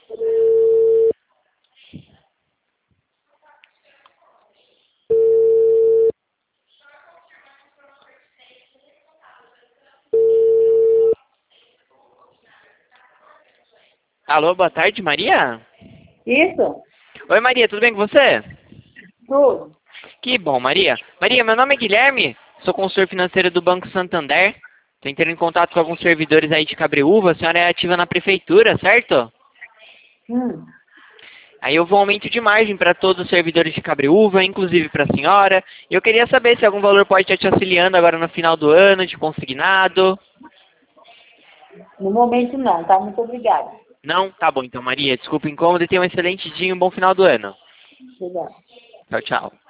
Alô, boa tarde, Maria? Isso? Oi, Maria, tudo bem com você? Tudo. Que bom, Maria. Maria, meu nome é Guilherme, sou consultor financeiro do Banco Santander. Estou entrando em contato com alguns servidores aí de Cabreúva. A senhora é ativa na prefeitura, certo? Hum. Aí houve um aumento de margem para todos os servidores de Cabreúva, inclusive para a senhora. E eu queria saber se algum valor pode estar te auxiliando agora no final do ano, de consignado. No momento não, tá? Muito obrigada. Não? Tá bom então, Maria. Desculpa o incômodo e tenha um excelente dia e um bom final do ano. Obrigada. Tchau, tchau.